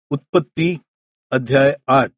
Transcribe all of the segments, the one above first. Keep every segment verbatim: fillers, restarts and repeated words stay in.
उत्पत्ती अध्याय आठ.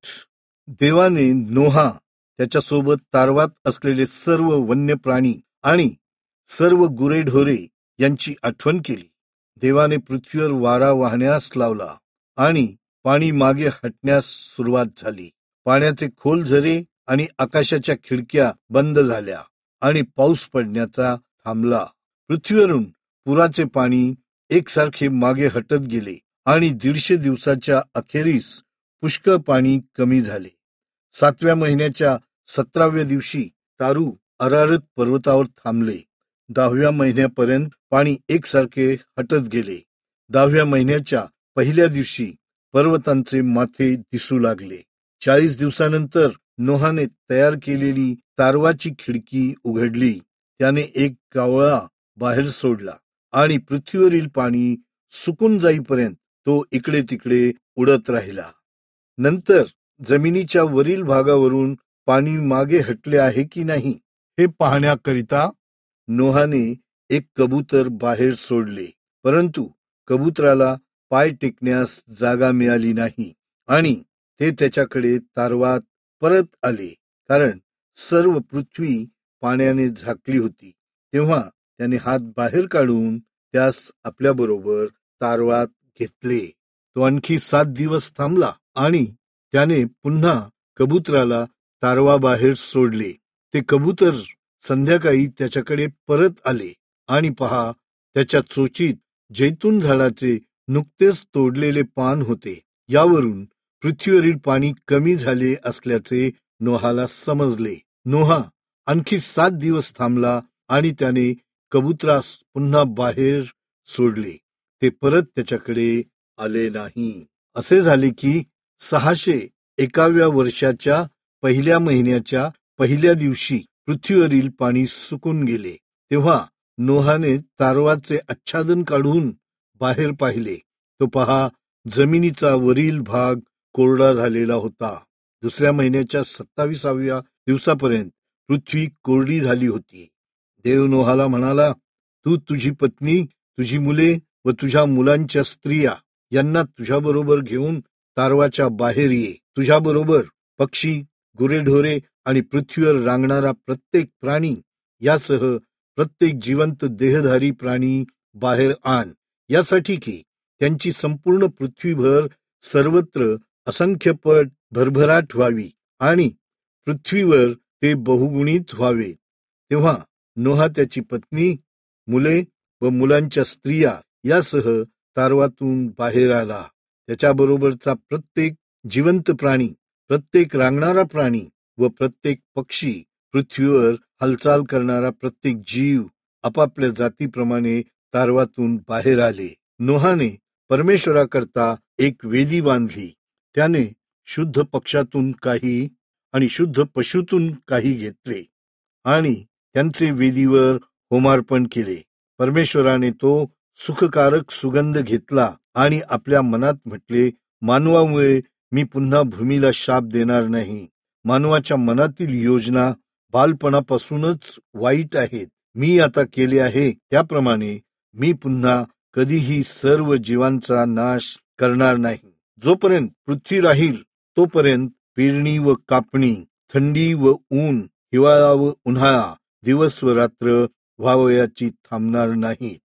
देवाने नोहा, त्याच्यासोबत तारवात असलेले सर्व वन्य प्राणी आणि सर्व गुरेढोरे यांची आठवण केली. देवाने पृथ्वीवर वारा वाहण्यास लावला आणि पाणी मागे हटण्यास सुरुवात झाली. पाण्याचे खोल झरे आणि आकाशाच्या खिडक्या बंद झाल्या आणि पाऊस पडण्याचा थांबला. पृथ्वीवरून पुराचे पाणी एकसारखे मागे हटत गेले आणि दीडशे दिवसाच्या अखेरीस पुष्कळ पाणी कमी झाले. सातव्या महिन्याच्या सतराव्या दिवशी तारू अरारत पर्वतावर थांबले. दहाव्या महिन्यापर्यंत पाणी एकसारखे हटत गेले. दहाव्या महिन्याच्या पहिल्या दिवशी पर्वतांचे माथे दिसू लागले. चाळीस दिवसानंतर नोहाने तयार केलेली तारवाची खिडकी उघडली. त्याने एक कावळा बाहेर सोडला आणि पृथ्वीवरील पाणी सुकून जाईपर्यंत तो इकडे तिकडे उडत राहिला. नंतर जमिनीच्या वरील भागावरून पाणी मागे हटले आहे की नाही हे पाहण्याकरिता नोहाने एक कबूतर बाहेर सोडले. परंतु कबुतराला पाय टेकण्यास जागा मिळाली नाही आणि ते त्याच्याकडे तारवात परत आले, कारण सर्व पृथ्वी पाण्याने झाकली होती. तेव्हा त्याने हात बाहेर काढून त्यास आपल्याबरोबर तारवात घेतले. तो आणखी सात दिवस थांबला आणि त्याने पुन्हा कबुतराला तारवा बाहेर सोडले. ते कबूतर संध्याकाळी त्याच्याकडे परत आले आणि पहा, त्याच्या चोचीत जैतून झाडाचे नुकतेच तोडलेले पान होते. यावरून पृथ्वीवरील पाणी कमी झाले असल्याचे नोहाला समजले. नोहा आणखी सात दिवस थांबला आणि त्याने कबुतरास पुन्हा बाहेर सोडले. ते परत त्याच्याकडे आले नाही. असे झाले की सहाशे एकाव्या वर्षाच्या पहिल्या महिन्याच्या पहिल्या दिवशी पृथ्वीवरील पाणी सुकून गेले. तेव्हा नोहाने तारवाचे आच्छादन काढून बाहेर पाहिले. तो पहा, जमिनीचा वरील भाग कोरडा झालेला होता. दुसऱ्या महिन्याच्या सत्ताविसाव्या दिवसापर्यंत पृथ्वी कोरडी झाली होती. देव नोहाला म्हणाला, तू तुझी पत्नी, तुझी मुले व तुझ्या मुलांच्या स्त्रिया यांना तुझ्याबरोबर घेऊन तारवाच्या बाहेर ये. तुझ्याबरोबर पक्षी, गुरेढोरे आणि पृथ्वीवर रांगणारा प्रत्येक प्राणी यासह प्रत्येक जिवंत देहधारी प्राणी बाहेर आण, यासाठी की त्यांची संपूर्ण पृथ्वीभर सर्वत्र असंख्यपट भरभराट व्हावी आणि पृथ्वीवर ते बहुगुणित व्हावे. तेव्हा नोहा त्याची पत्नी, मुले व मुलांच्या स्त्रिया यासह तारवातून बाहेर आला. त्याच्याबरोबरचा प्रत्येक जिवंत प्राणी, प्रत्येक रांगणारा प्राणी व प्रत्येक पक्षी, पृथ्वीवर हालचाल करणारा प्रत्येक जीव आपापल्या जातीप्रमाणे तारवातून बाहेर आले. नोहाने परमेश्वराकरता एक वेदी बांधली. त्याने शुद्ध पक्षातून काही आणि शुद्ध पशूतून काही घेतले आणि त्यांचे वेदीवर होमार्पण केले. परमेश्वराने तो सुखकारक सुगंध घेतला आणि आपल्या मनात म्हटले, मानवामुळे मी पुन्हा भूमीला शाप देणार नाही. मानवाच्या मनातील योजना बालपणापासूनच वाईट आहेत. मी आता केले आहे त्याप्रमाणे मी पुन्हा कधीही सर्व जीवांचा नाश करणार नाही. जोपर्यंत पृथ्वी राहील तोपर्यंत पेरणी व कापणी, थंडी व ऊन, हिवाळा व उन्हाळा, दिवस व रात्र व्हावयाची थांबणार नाहीत.